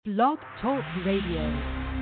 Blog Talk Radio.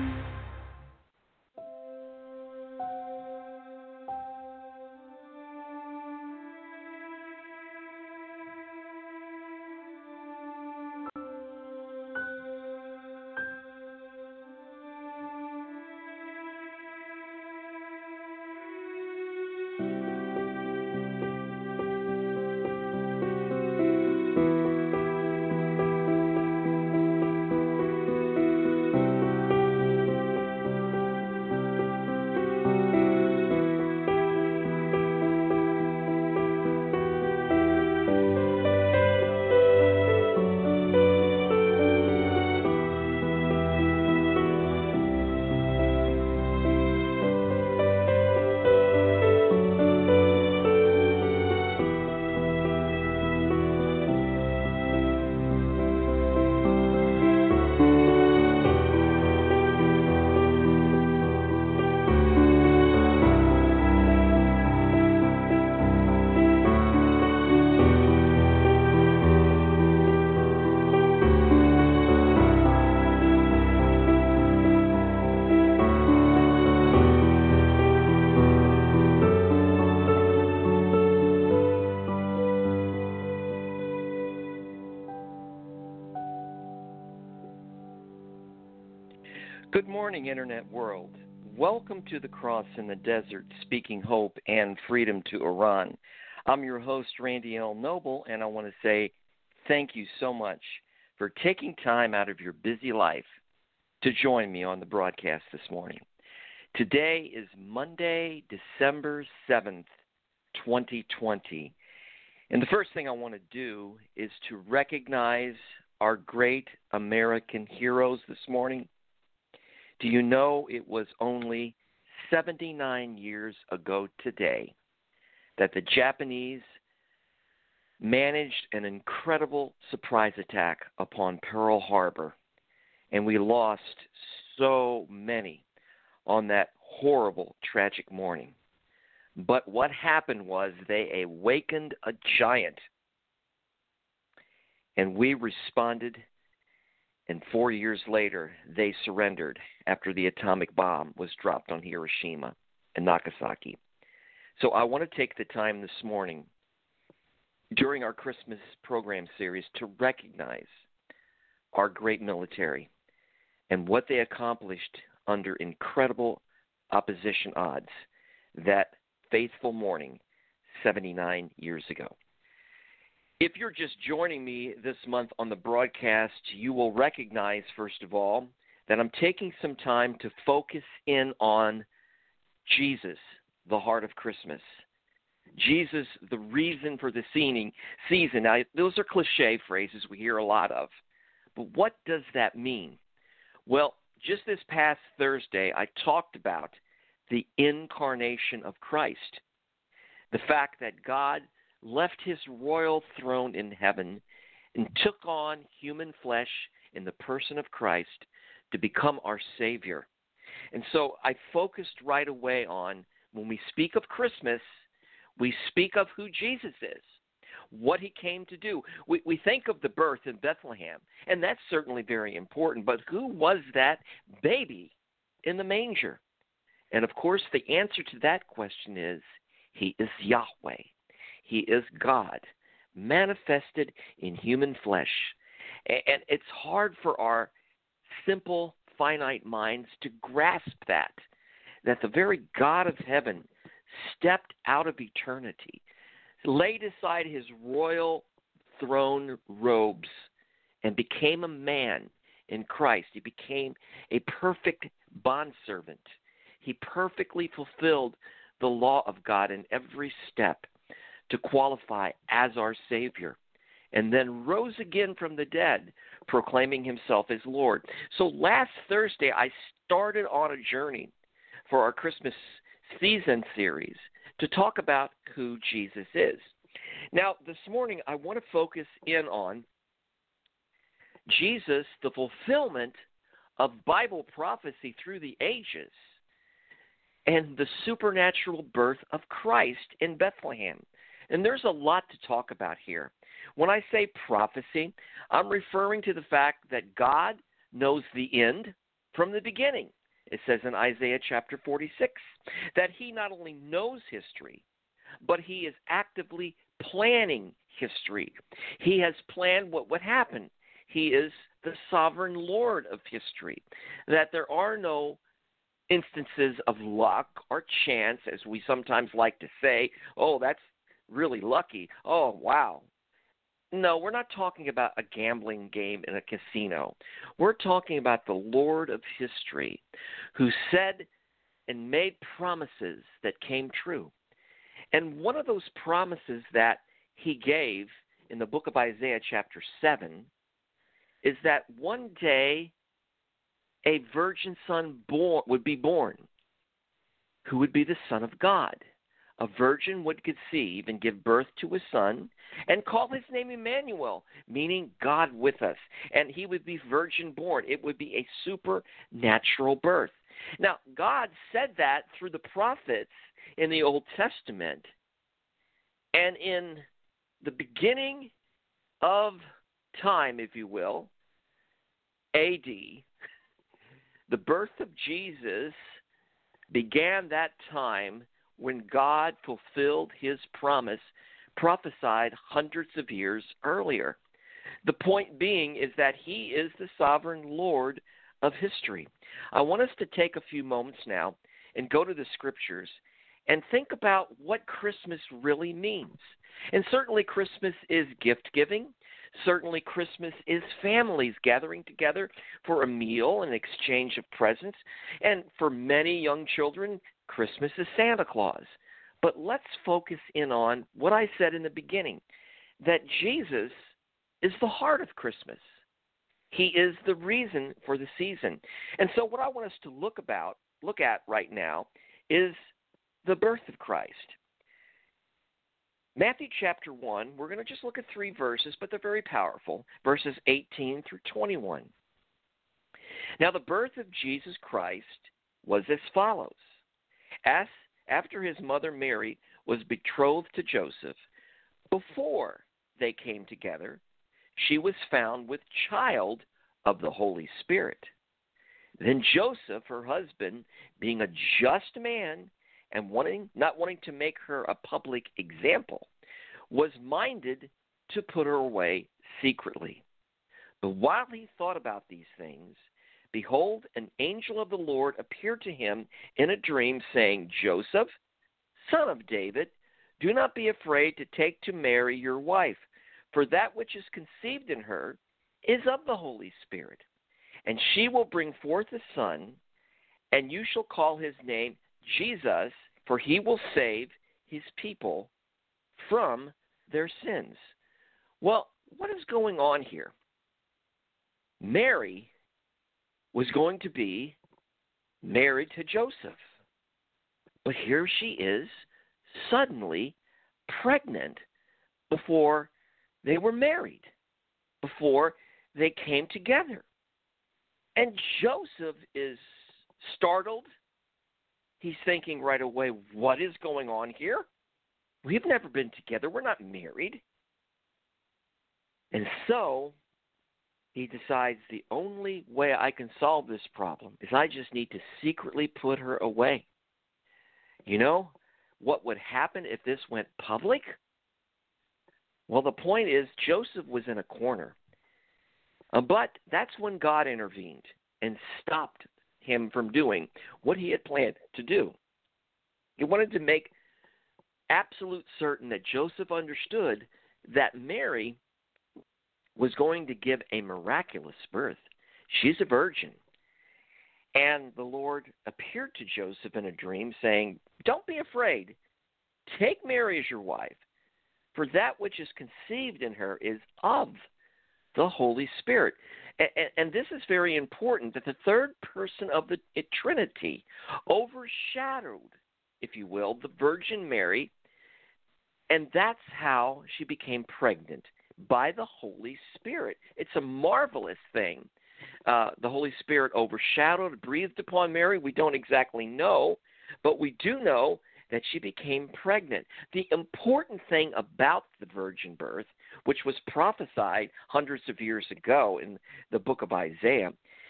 Good morning, Internet world. Welcome to the Cross in the Desert, speaking hope and freedom to Iran. I'm your host, Randy L. Noble, and I want to say thank you so much for taking time out of your busy life to join me on the broadcast this morning. Today is Monday, December 7th, 2020. And the first thing I want to do is to recognize our great American heroes this morning. Do you know it was only 79 years ago today that the Japanese managed an incredible surprise attack upon Pearl Harbor, and we lost so many on that horrible, tragic morning. But what happened was they awakened a giant, and we responded. And 4 years later, they surrendered after the atomic bomb was dropped on Hiroshima and Nagasaki. So I want to take the time this morning during our Christmas program series to recognize our great military and what they accomplished under incredible opposition odds that faithful morning 79 years ago. If you're just joining me this month on the broadcast, you will recognize, first of all, that I'm taking some time to focus in on Jesus, the heart of Christmas. Jesus, the reason for the season. Now, those are cliche phrases we hear a lot of. But what does that mean? Well, just this past Thursday, I talked about the incarnation of Christ, the fact that God left his royal throne in heaven and took on human flesh in the person of Christ to become our Savior. And so I focused right away on, when we speak of Christmas, we speak of who Jesus is, what he came to do. We think of the birth in Bethlehem, and that's certainly very important, but who was that baby in the manger? And of course, the answer to that question is, he is Yahweh. He is God, manifested in human flesh. And it's hard for our simple, finite minds to grasp that the very God of heaven stepped out of eternity, laid aside his royal throne robes, and became a man in Christ. He became a perfect bondservant. He perfectly fulfilled the law of God in every step to qualify as our Savior, and then rose again from the dead, proclaiming himself as Lord. So last Thursday, I started on a journey for our Christmas season series to talk about who Jesus is. Now, this morning, I want to focus in on Jesus, the fulfillment of Bible prophecy through the ages, and the supernatural birth of Christ in Bethlehem. And there's a lot to talk about here. When I say prophecy, I'm referring to the fact that God knows the end from the beginning. It says in Isaiah chapter 46 that he not only knows history, but he is actively planning history. He has planned what would happen. He is the sovereign Lord of history, that there are no instances of luck or chance, as we sometimes like to say. Oh, that's really lucky. Oh, wow. No, we're not talking about a gambling game in a casino. We're talking about the Lord of history who said and made promises that came true. And one of those promises that he gave in the book of Isaiah chapter 7 is that one day a virgin son would be born who would be the Son of God. A virgin would conceive and give birth to a son and call his name Emmanuel, meaning God with us. And he would be virgin born. It would be a supernatural birth. Now, God said that through the prophets in the Old Testament. And in the beginning of time, if you will, AD, the birth of Jesus began that time when God fulfilled his promise prophesied hundreds of years earlier. The point being is that he is the sovereign Lord of history. I want us to take a few moments now and go to the scriptures and think about what Christmas really means. And certainly Christmas is gift-giving. Certainly Christmas is families gathering together for a meal and exchange of presents. And for many young children, Christmas is Santa Claus. But let's focus in on what I said in the beginning, that Jesus is the heart of Christmas. He is the reason for the season. And so what I want us to look at right now is the birth of Christ. Matthew chapter 1, we're going to just look at 3 verses, but they're very powerful, verses 18 through 21. Now the birth of Jesus Christ was as follows. After his mother Mary was betrothed to Joseph, before they came together, she was found with child of the Holy Spirit. Then Joseph, her husband, being a just man and not wanting to make her a public example, was minded to put her away secretly. But while he thought about these things, behold, an angel of the Lord appeared to him in a dream, saying, Joseph, son of David, do not be afraid to take to Mary your wife, for that which is conceived in her is of the Holy Spirit. And she will bring forth a son, and you shall call his name Jesus, for he will save his people from their sins. Well, what is going on here? Mary was going to be married to Joseph. But here she is, suddenly pregnant before they were married, before they came together. And Joseph is startled. He's thinking right away, what is going on here? We've never been together. We're not married. And so he decides the only way I can solve this problem is I just need to secretly put her away. You know what would happen if this went public? Well, the point is Joseph was in a corner. But that's when God intervened and stopped him from doing what he had planned to do. He wanted to make absolute certain that Joseph understood that Mary was going to give a miraculous birth. She's a virgin. And the Lord appeared to Joseph in a dream saying, don't be afraid. Take Mary as your wife, for that which is conceived in her is of the Holy Spirit. And this is very important, that the third person of the Trinity overshadowed, if you will, the Virgin Mary, and that's how she became pregnant, by the Holy Spirit. It's a marvelous thing. The Holy Spirit overshadowed, breathed upon Mary. We don't exactly know, but we do know that she became pregnant. The important thing about the virgin birth, which was prophesied hundreds of years ago in the book of Isaiah,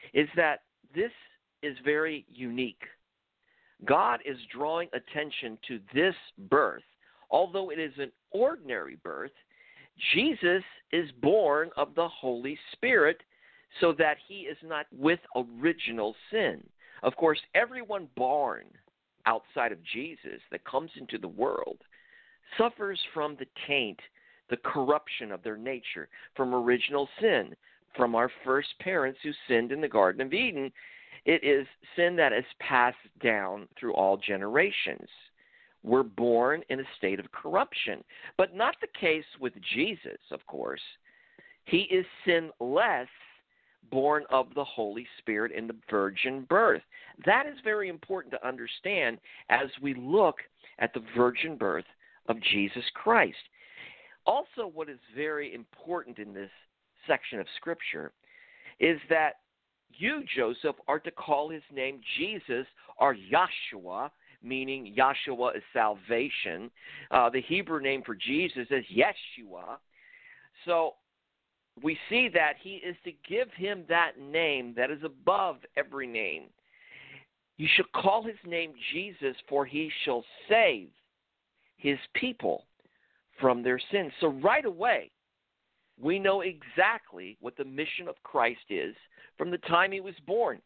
is that this is very unique. God is drawing attention to this birth. Although it is an ordinary birth, Jesus is born of the Holy Spirit so that he is not with original sin. Of course, everyone born outside of Jesus that comes into the world suffers from the taint, the corruption of their nature, from original sin, from our first parents who sinned in the Garden of Eden. It is sin that is passed down through all generations. We're born in a state of corruption, but not the case with Jesus, of course. He is sinless, born of the Holy Spirit in the virgin birth. That is very important to understand as we look at the virgin birth of Jesus Christ. Also, what is very important in this section of Scripture is that you, Joseph, are to call his name Jesus or Yahshua, meaning Yahshua is salvation. The Hebrew name for Jesus is Yeshua. So we see that he is to give him that name that is above every name. You shall call his name Jesus, for he shall save his people from their sins. So right away, we know exactly what the mission of Christ is from the time he was born.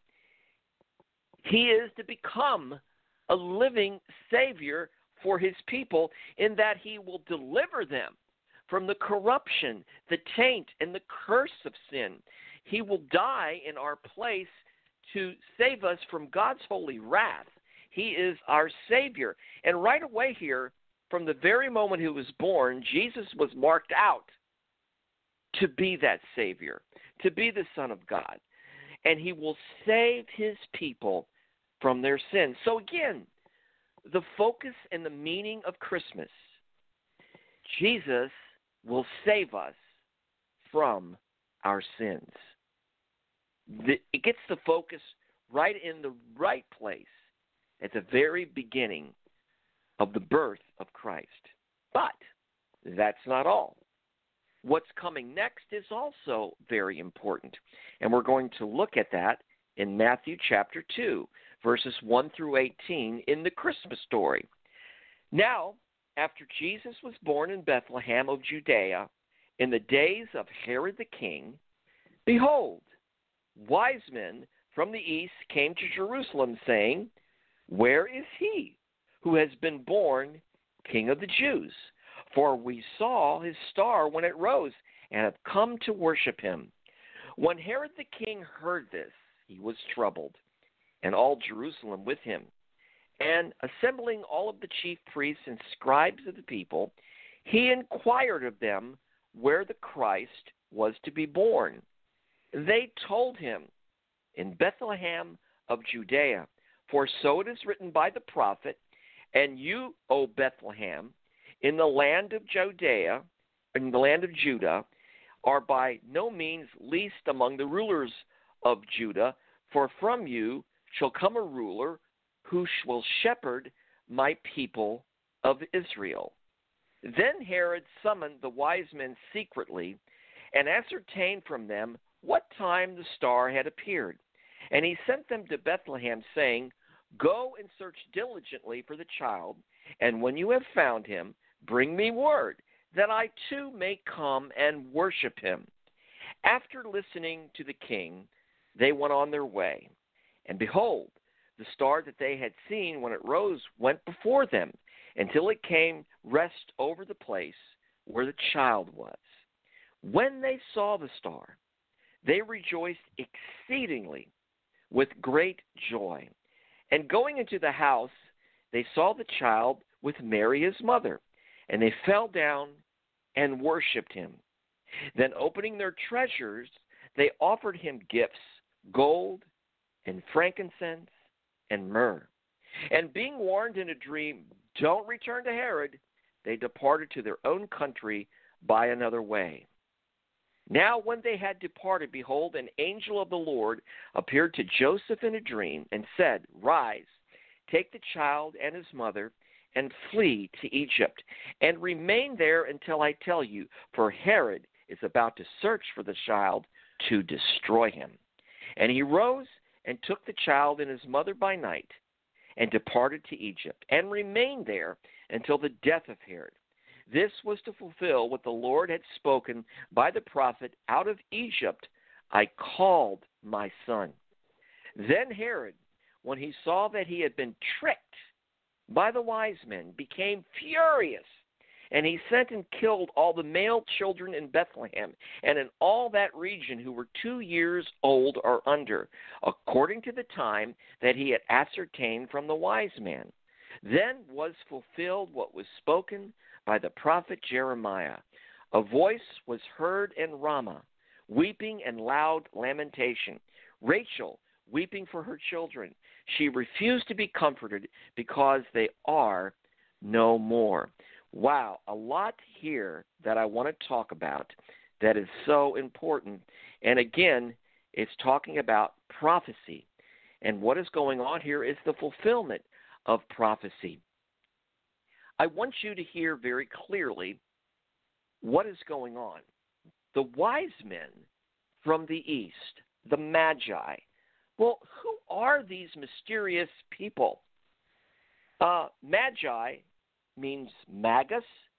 He is to become a living Savior for his people in that he will deliver them from the corruption, the taint, and the curse of sin. He will die in our place to save us from God's holy wrath. He is our Savior. And right away here, from the very moment he was born, Jesus was marked out to be that Savior, to be the Son of God. And he will save his people from their sins. So again, the focus and the meaning of Christmas, Jesus will save us from our sins. It gets the focus right in the right place at the very beginning of the birth of Christ. But that's not all. What's coming next is also very important, and we're going to look at that in Matthew chapter 2, verses 1 through 18 in the Christmas story. Now, after Jesus was born in Bethlehem of Judea, in the days of Herod the king, behold, wise men from the east came to Jerusalem, saying, Where is he who has been born King of the Jews? For we saw his star when it rose, and have come to worship him. When Herod the king heard this, he was troubled, and all Jerusalem with him. And assembling all of the chief priests and scribes of the people, he inquired of them where the Christ was to be born. They told him, In Bethlehem of Judea, for so it is written by the prophet, And you, O Bethlehem, in the land of Judea, in the land of Judah, are by no means least among the rulers of Judah, for from you shall come a ruler who will shepherd my people of Israel. Then Herod summoned the wise men secretly and ascertained from them what time the star had appeared. And he sent them to Bethlehem, saying, Go and search diligently for the child, and when you have found him, bring me word, that I too may come and worship him. After listening to the king, they went on their way. And behold, the star that they had seen when it rose went before them, until it came rest over the place where the child was. When they saw the star, they rejoiced exceedingly with great joy. And going into the house, they saw the child with Mary his mother, and they fell down and worshipped him. Then opening their treasures, they offered him gifts, gold and frankincense and myrrh. And being warned in a dream, Don't return to Herod, they departed to their own country by another way. Now when they had departed, behold, an angel of the Lord appeared to Joseph in a dream and said, Rise, take the child and his mother, and flee to Egypt, and remain there until I tell you, for Herod is about to search for the child to destroy him. And he rose and took the child and his mother by night and departed to Egypt and remained there until the death of Herod. This was to fulfill what the Lord had spoken by the prophet, out of Egypt I called my son. Then Herod, when he saw that he had been tricked by the wise men, became furious, and he sent and killed all the male children in Bethlehem and in all that region who were 2 years old or under, according to the time that he had ascertained from the wise man. Then was fulfilled what was spoken by the prophet Jeremiah. A voice was heard in Ramah, weeping and loud lamentation. Rachel weeping for her children. She refused to be comforted because they are no more. Wow, a lot here that I want to talk about that is so important. And again, it's talking about prophecy. And what is going on here is the fulfillment of prophecy. I want you to hear very clearly what is going on. The wise men from the east, the Magi. Well, who are these mysterious people? Magi means magus,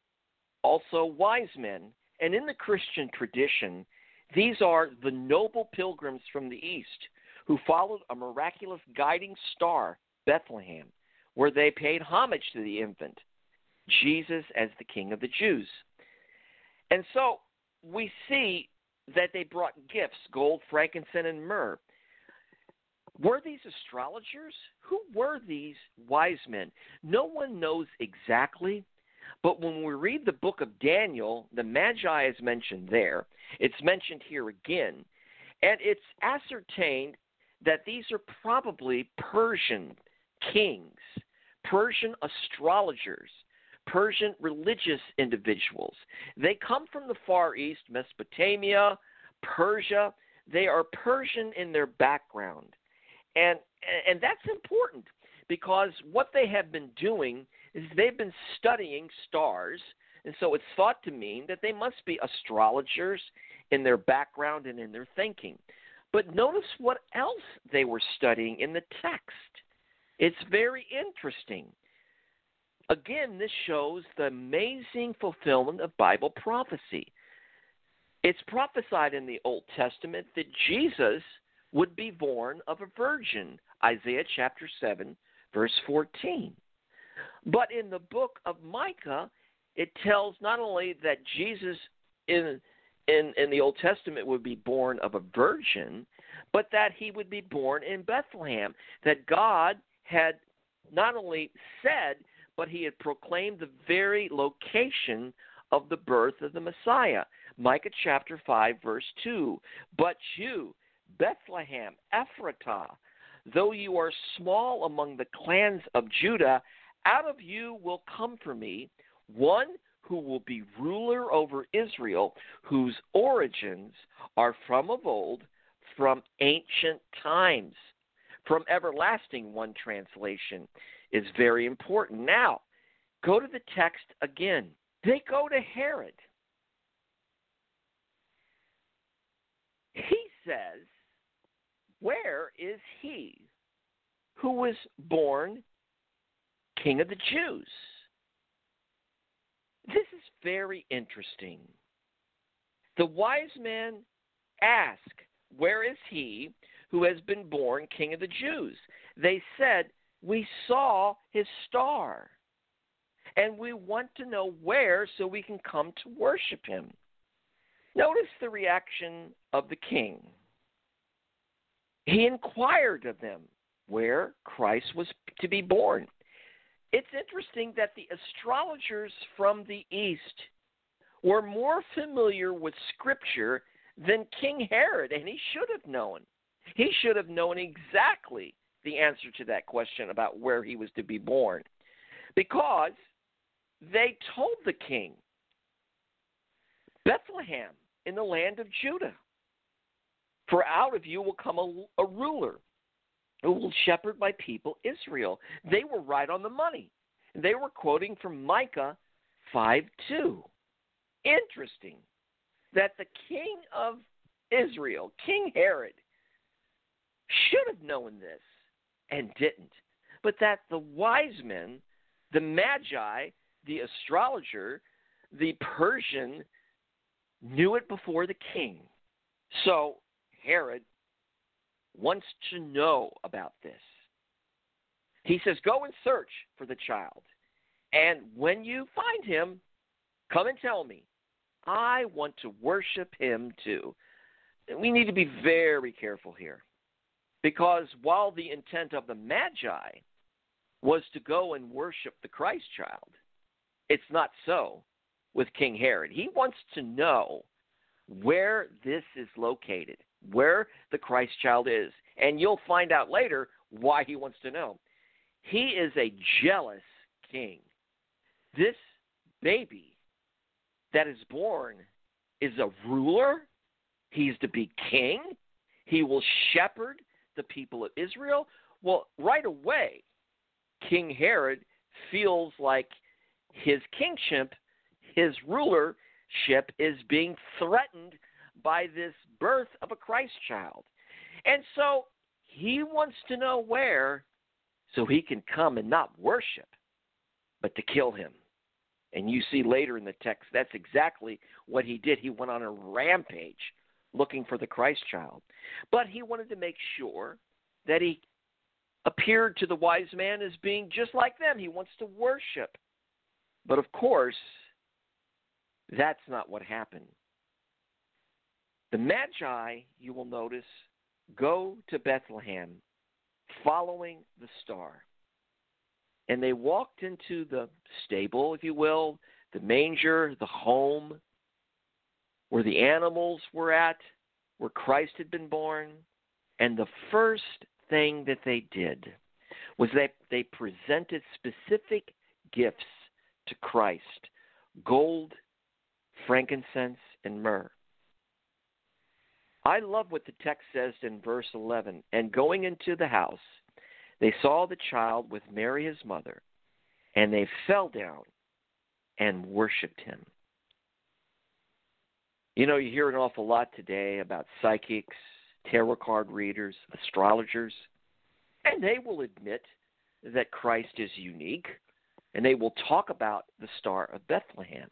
also wise men. And in the Christian tradition, these are the noble pilgrims from the east who followed a miraculous guiding star, Bethlehem, where they paid homage to the infant, Jesus, as the King of the Jews. And so we see that they brought gifts, gold, frankincense, and myrrh. Were these astrologers? Who were these wise men? No one knows exactly, but when we read the book of Daniel, the Magi is mentioned there. It's mentioned here again, and it's ascertained that these are probably Persian kings, Persian astrologers, Persian religious individuals. They come from the Far East, Mesopotamia, Persia. They are Persian in their background. And that's important because what they have been doing is they've been studying stars, and so it's thought to mean that they must be astrologers in their background and in their thinking. But notice what else they were studying in the text. It's very interesting. Again, this shows the amazing fulfillment of Bible prophecy. It's prophesied in the Old Testament that Jesus would be born of a virgin, Isaiah chapter 7, verse 14. But in the book of Micah, it tells not only that Jesus in the Old Testament would be born of a virgin, but that he would be born in Bethlehem, that God had not only said, but he had proclaimed the very location of the birth of the Messiah. Micah chapter 5, verse 2. But you, Bethlehem, Ephratah, though you are small among the clans of Judah, out of you will come for me one who will be ruler over Israel, whose origins are from of old, from ancient times. From everlasting, one translation is very important. Now, go to the text again. They go to Herod. He says, where is he who was born King of the Jews? This is very interesting. The wise men ask, where is he who has been born King of the Jews? They said, we saw his star, and we want to know where so we can come to worship him. Notice the reaction of the king. He inquired of them where Christ was to be born. It's interesting that the astrologers from the East were more familiar with Scripture than King Herod, and he should have known. He should have known exactly the answer to that question about where he was to be born, because they told the king, Bethlehem in the land of Judah, for out of you will come a ruler who will shepherd my people Israel. They were right on the money. They were quoting from Micah 5:2. Interesting that the king of Israel, King Herod, should have known this and didn't, but that the wise men, the magi, the astrologer, the Persian, knew it before the king. So Herod wants to know about this. He says, go and search for the child. And when you find him, come and tell me. I want to worship him too. We need to be very careful here. Because while the intent of the Magi was to go and worship the Christ child, it's not so with King Herod. He wants to know where this is located, where the Christ child is. And you'll find out later why he wants to know. He is a jealous king. This baby that is born is a ruler. He's to be king. He will shepherd the people of Israel. Well, right away, King Herod feels like his kingship, his rulership is being threatened by this birth of a Christ child. And so he wants to know where so he can come and not worship, but to kill him. And you see later in the text, that's exactly what he did. He went on a rampage looking for the Christ child. But he wanted to make sure that he appeared to the wise man as being just like them. He wants to worship. But of course, that's not what happened. The Magi, you will notice, go to Bethlehem following the star. And they walked into the stable, if you will, the manger, the home, where the animals were at, where Christ had been born. And the first thing that they did was that they presented specific gifts to Christ: gold, frankincense, and myrrh. I love what the text says in verse 11. And going into the house, they saw the child with Mary his mother, and they fell down and worshipped him. You know, you hear an awful lot today about psychics, tarot card readers, astrologers, and they will admit that Christ is unique, and they will talk about the Star of Bethlehem.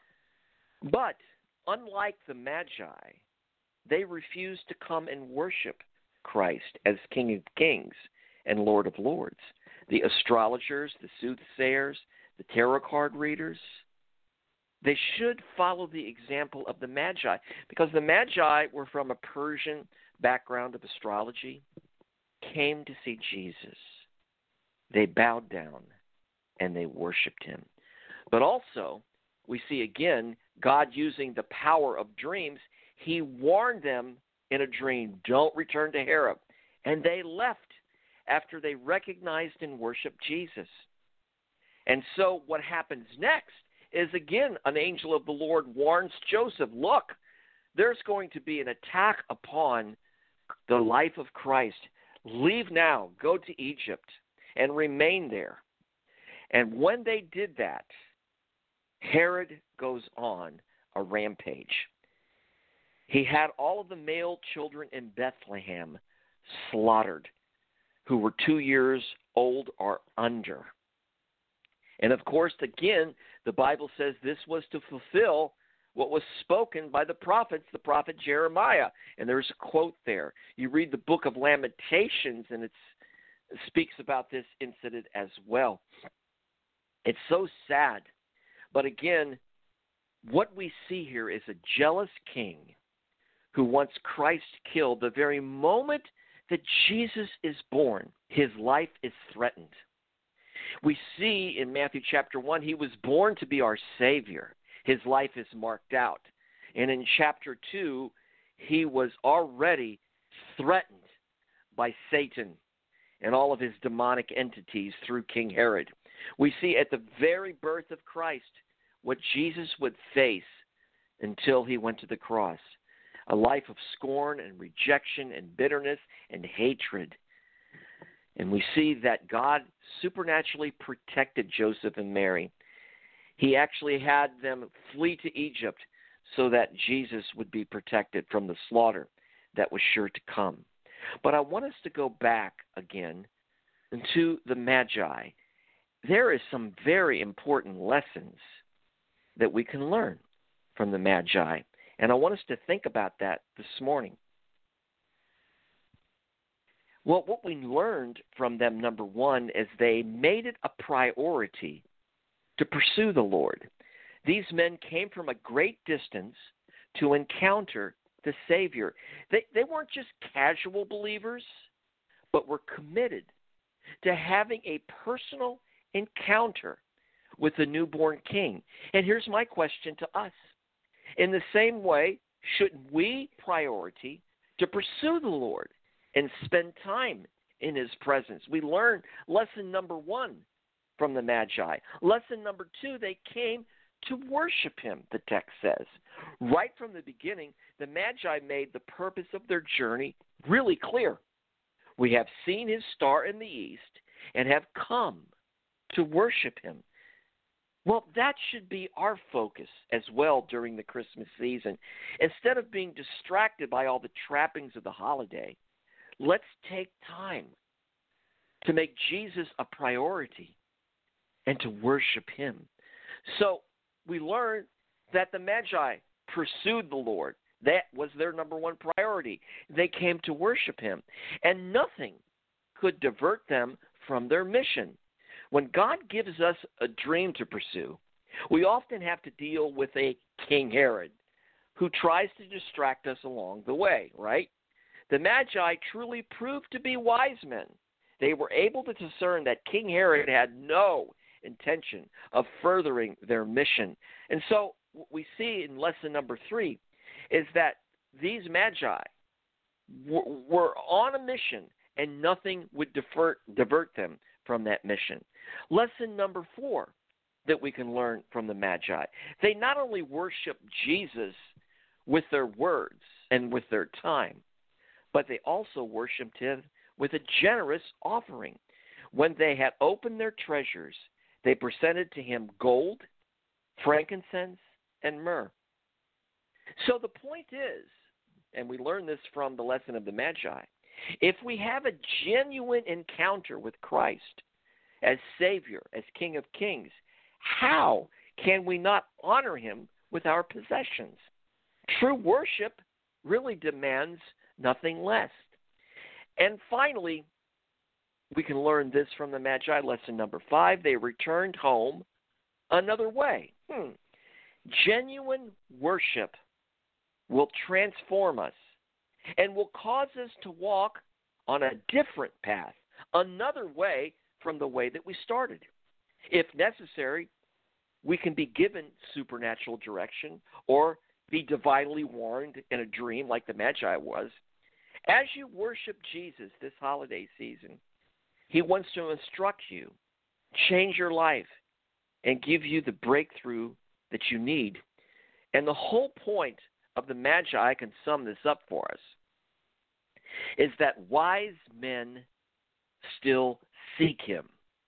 But unlike the Magi, they refused to come and worship Christ as King of Kings and Lord of Lords. The astrologers, the soothsayers, the tarot card readers, they should follow the example of the Magi, because the Magi were from a Persian background of astrology, came to see Jesus. They bowed down and they worshiped him. But also, we see again God using the power of dreams. He warned them in a dream, don't return to Herod. And they left after they recognized and worshiped Jesus. And so what happens next is, again, an angel of the Lord warns Joseph, look, there's going to be an attack upon the life of Christ. Leave now, go to Egypt, and remain there. And when they did that, Herod goes on a rampage. He had all of the male children in Bethlehem slaughtered who were 2 years old or under. And of course, again, the Bible says this was to fulfill what was spoken by the prophets, the prophet Jeremiah. And there's a quote there. You read the book of Lamentations, and it speaks about this incident as well. It's so sad. But again, what we see here is a jealous king who wants Christ killed. The very moment that Jesus is born, his life is threatened. We see in Matthew chapter 1, he was born to be our Savior. His life is marked out. And in chapter 2, he was already threatened by Satan and all of his demonic entities through King Herod. We see at the very birth of Christ what Jesus would face until he went to the cross: a life of scorn and rejection and bitterness and hatred. And we see that God supernaturally protected Joseph and Mary. He actually had them flee to Egypt so that Jesus would be protected from the slaughter that was sure to come. But I want us to go back again to the Magi. There is some very important lessons that we can learn from the Magi, and I want us to think about that this morning. Well, what we learned from them, number one, is they made it a priority to pursue the Lord. These men came from a great distance to encounter the Savior. They weren't just casual believers, but were committed to having a personal encounter with the newborn King. And here's my question to us. In the same way, shouldn't we priority to pursue the Lord and spend time in His presence? We learn lesson number one from the Magi. Lesson number two, they came to worship Him, the text says. Right from the beginning, the Magi made the purpose of their journey really clear. We have seen His star in the east and have come to worship Him. Well, that should be our focus as well during the Christmas season. Instead of being distracted by all the trappings of the holiday, let's take time to make Jesus a priority and to worship Him. So we learn that the Magi pursued the Lord. That was their number one priority. They came to worship Him, and nothing could divert them from their mission. When God gives us a dream to pursue, we often have to deal with a King Herod who tries to distract us along the way, right? The Magi truly proved to be wise men. They were able to discern that King Herod had no intention of furthering their mission. And so what we see in lesson number 3 is that these Magi were on a mission, and nothing would divert them from that mission. Lesson number 4 that we can learn from the Magi: they not only worshiped Jesus with their words and with their time, but they also worshiped Him with a generous offering. When they had opened their treasures, they presented to Him gold, frankincense, and myrrh. So the point is, and we learn this from the lesson of the Magi, if we have a genuine encounter with Christ as Savior, as King of Kings, how can we not honor Him with our possessions? True worship really demands nothing less. And finally, we can learn this from the Magi, lesson number 5. They returned home another way. Genuine worship will transform us and will cause us to walk on a different path, another way from the way that we started. If necessary, we can be given supernatural direction or be divinely warned in a dream like the Magi was. As you worship Jesus this holiday season, He wants to instruct you, change your life, and give you the breakthrough that you need. And the whole point of the Magi, I can sum this up for us, is that wise men still seek Him.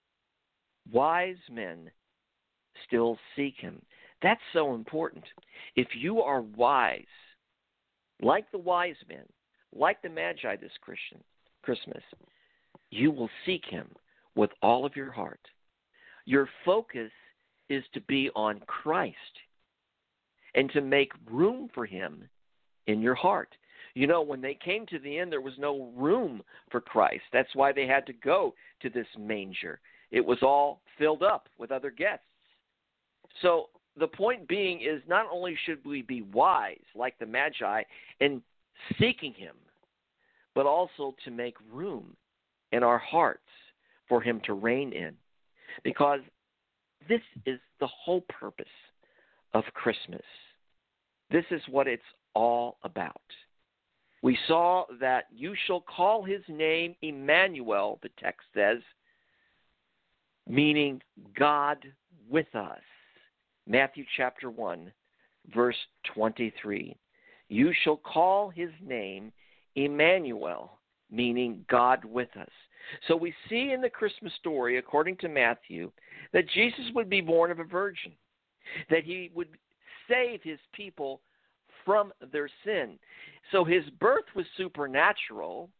Wise men still seek Him. That's so important. If you are wise, like the wise men, like the Magi this Christmas, you will seek Him with all of your heart. Your focus is to be on Christ and to make room for Him in your heart. You know, when they came to the end, there was no room for Christ. That's why they had to go to this manger. It was all filled up with other guests. So the point being is, not only should we be wise like the Magi in seeking Him, but also to make room in our hearts for Him to reign in. Because this is the whole purpose of Christmas. This is what it's all about. We saw that you shall call His name Emmanuel, the text says, meaning God with us. Matthew chapter 1, verse 23. You shall call His name Emmanuel, meaning God with us. So we see in the Christmas story, according to Matthew, that Jesus would be born of a virgin, that He would save His people from their sin. So His birth was supernatural.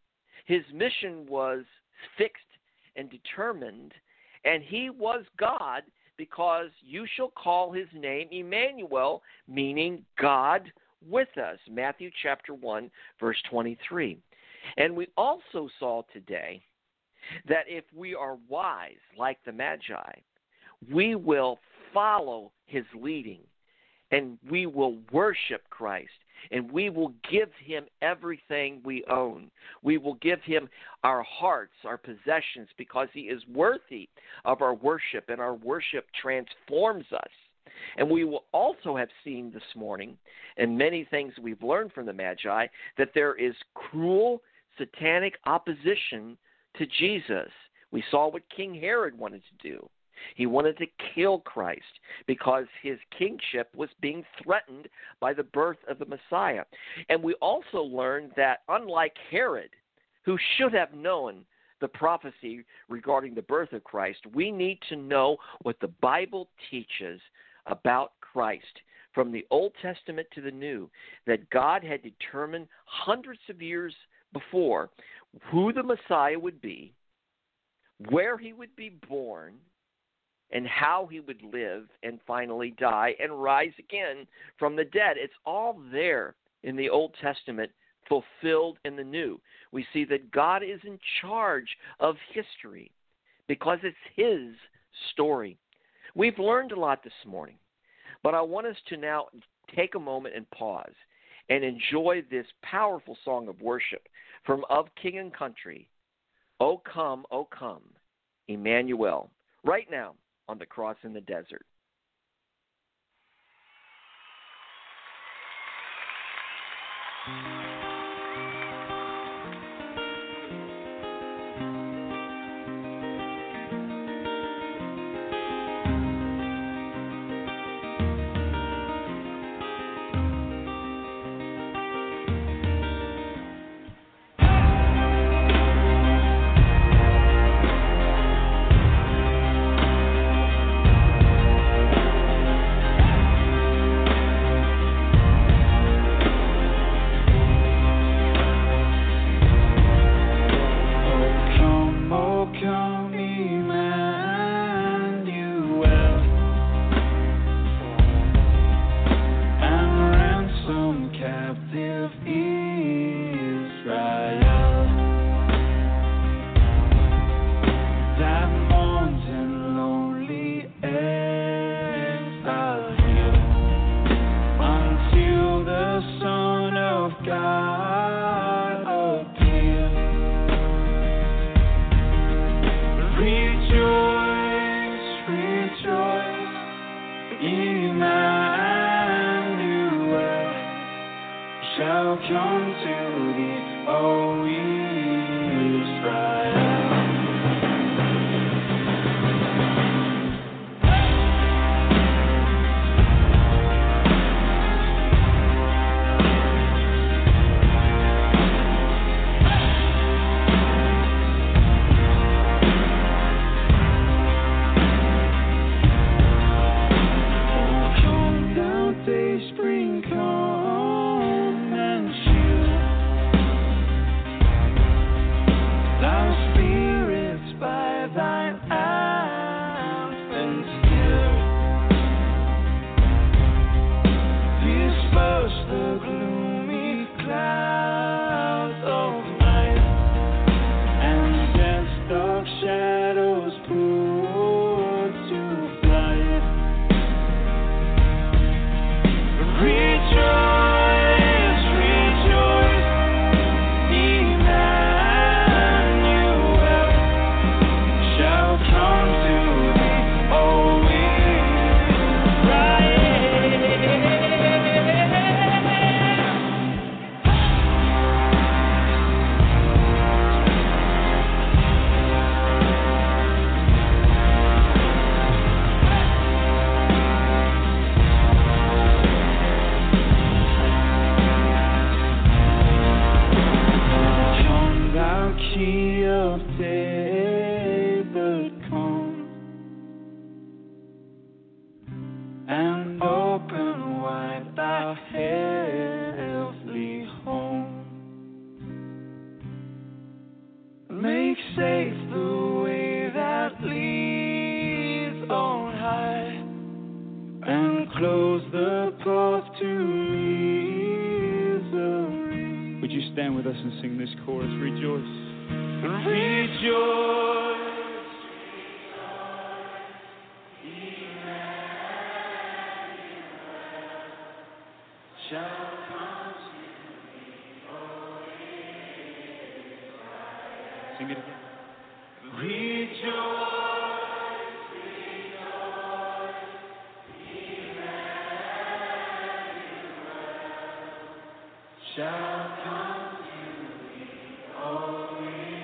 His mission was fixed and determined, and he was God, because you shall call his name Emmanuel, meaning God with us. Matthew chapter 1, verse 23. And we also saw today that if we are wise like the Magi, we will follow his leading, and we will worship Christ, and we will give him everything we own. We will give him our hearts, our possessions, because he is worthy of our worship, and our worship transforms us. And we will also have seen this morning, and many things we've learned from the Magi, that there is cruel, satanic opposition to Jesus. We saw what King Herod wanted to do. He wanted to kill Christ because his kingship was being threatened by the birth of the Messiah. And we also learned that unlike Herod, who should have known the prophecy regarding the birth of Christ, we need to know what the Bible teaches about Christ from the Old Testament to the New, that God had determined hundreds of years before who the Messiah would be, where he would be born, and how he would live and finally die and rise again from the dead. It's all there in the Old Testament, fulfilled in the New. We see that God is in charge of history because it's his story. We've learned a lot this morning, but I want us to now take a moment and pause and enjoy this powerful song of worship from Of King and Country, O Come, Emmanuel, right now on the Cross in the Desert. stand with us and sing this chorus. Rejoice. Rejoice. Sing it again. Rejoice. Shall come to me, oh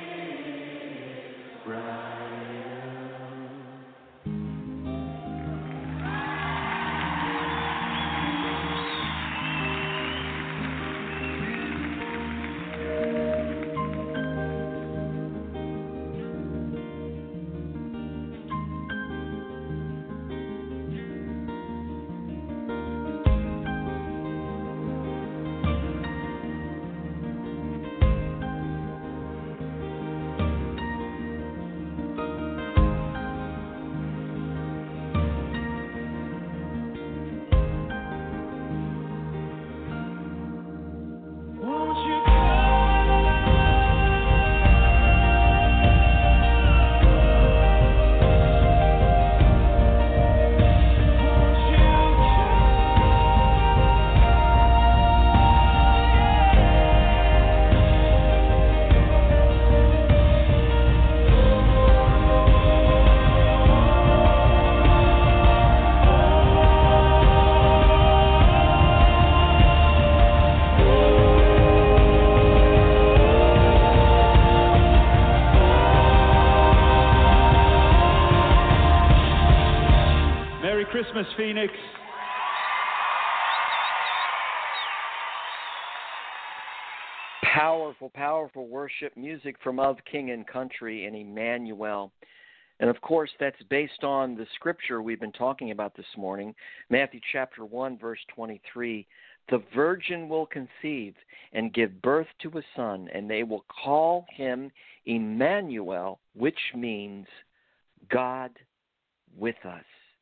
Christmas, Phoenix. Powerful, powerful worship music from Of King and Country and Emmanuel. And of course, that's based on the scripture we've been talking about this morning, Matthew chapter 1, verse 23. The virgin will conceive and give birth to a son, and they will call him Emmanuel, which means God with us.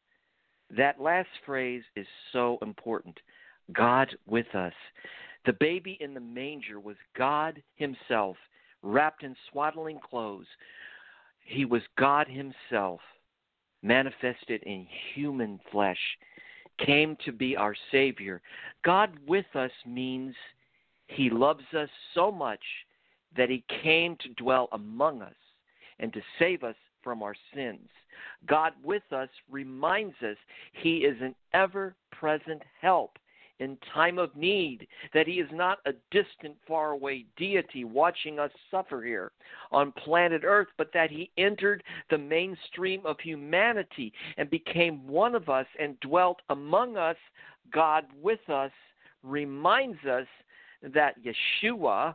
That last phrase is so important. God with us. The baby in the manger was God himself, wrapped in swaddling clothes. He was God himself, manifested in human flesh, came to be our Savior. God with us means he loves us so much that he came to dwell among us and to save us from our sins. God with us reminds us he is an ever-present help in time of need, that he is not a distant, faraway deity watching us suffer here on planet Earth, but that he entered the mainstream of humanity and became one of us and dwelt among us. God with us reminds us that Yeshua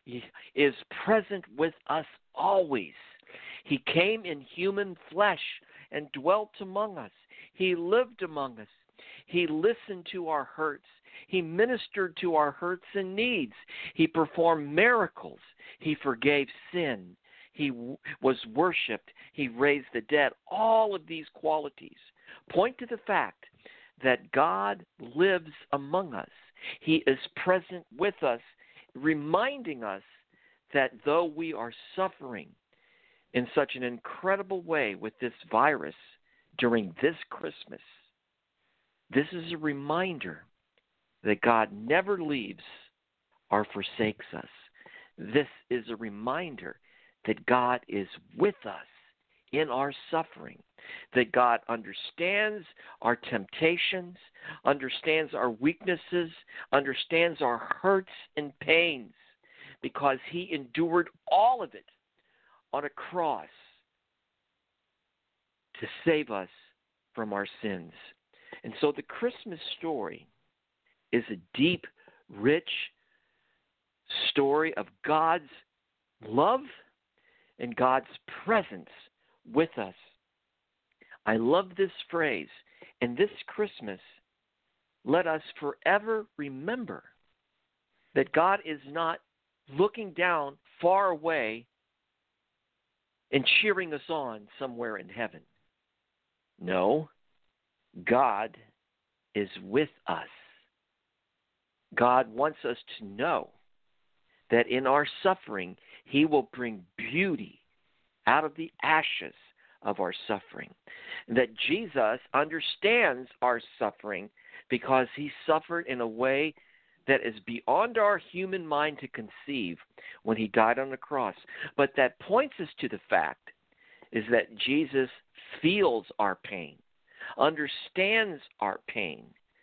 is present with us always. He came in human flesh and dwelt among us. He lived among us. He listened to our hurts. He ministered to our hurts and needs. He performed miracles. He forgave sin. He was worshipped. He raised the dead. All of these qualities point to the fact that God lives among us. He is present with us, reminding us that though we are suffering in such an incredible way with this virus during this Christmas, this is a reminder that God never leaves or forsakes us. This is a reminder that God is with us in our suffering, that God understands our temptations, understands our weaknesses, understands our hurts and pains, because he endured all of it on a cross to save us from our sins. And so the Christmas story is a deep, rich story of God's love and God's presence with us. I love this phrase. And this Christmas, let us forever remember that God is not looking down far away and cheering us on somewhere in heaven. No, God is with us. God wants us to know that in our suffering, he will bring beauty out of the ashes of our suffering. That Jesus understands our suffering because he suffered in a way that is beyond our human mind to conceive when he died on the cross. But that points us to the fact is that Jesus feels our pain, understands our pain.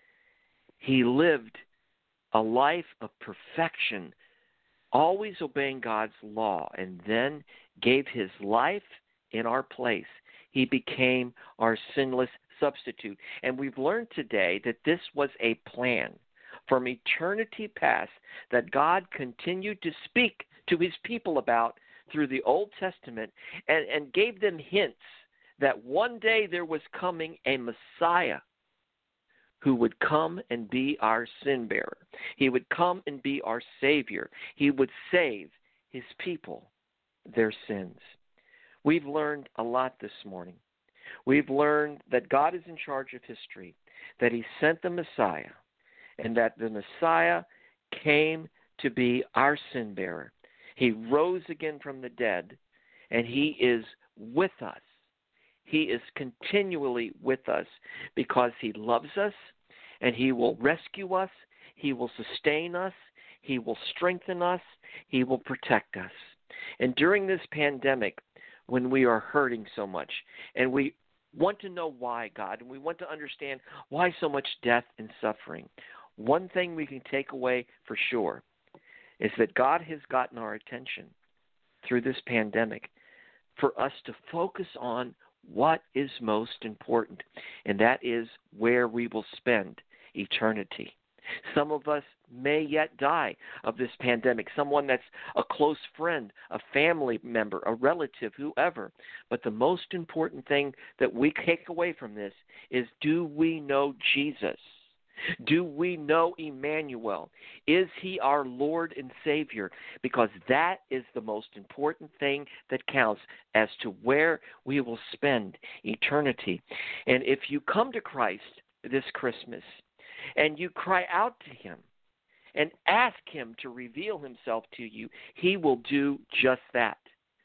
He lived a life of perfection, always obeying God's law, and then gave his life in our place. He became our sinless substitute. And we've learned today that this was a plan from eternity past that God continued to speak to his people about through the Old Testament and gave them hints that one day there was coming a Messiah who would come and be our sin bearer. He would come and be our Savior. He would save his people their sins. We've learned a lot this morning. We've learned that God is in charge of history, that he sent the Messiah, and that the Messiah came to be our sin bearer. He rose again from the dead, and he is with us. He is continually with us because he loves us, and he will rescue us, he will sustain us, he will strengthen us, he will protect us. And during this pandemic, when we are hurting so much, and we want to know why, God, and we want to understand why so much death and suffering, one thing we can take away for sure is that God has gotten our attention through this pandemic for us to focus on what is most important, and that is where we will spend eternity. Some of us may yet die of this pandemic, someone that's a close friend, a family member, a relative, whoever. But the most important thing that we take away from this is, do we know Jesus? Do we know Emmanuel? Is he our Lord and Savior? Because that is the most important thing that counts as to where we will spend eternity. And if you come to Christ this Christmas and you cry out to him and ask him to reveal himself to you, he will do just that.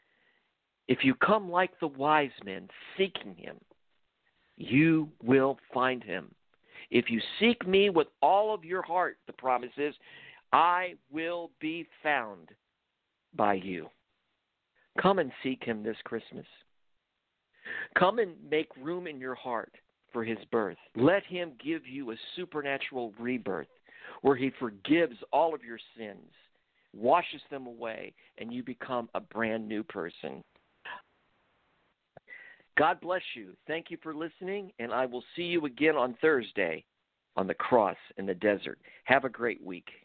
If you come like the wise men seeking him, you will find him. If you seek me with all of your heart, the promise is, I will be found by you. Come and seek him this Christmas. Come and make room in your heart for his birth. Let him give you a supernatural rebirth where he forgives all of your sins, washes them away, and you become a brand new person. God bless you. Thank you for listening, and I will see you again on Thursday on the cross in the desert. Have a great week.